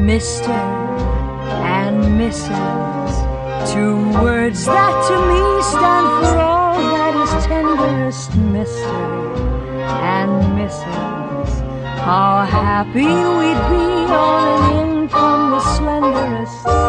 Mr. and Mrs. Two words that to me stand for all that is tenderest. Mr. and Mrs. How happy we'd be on an income the slenderest.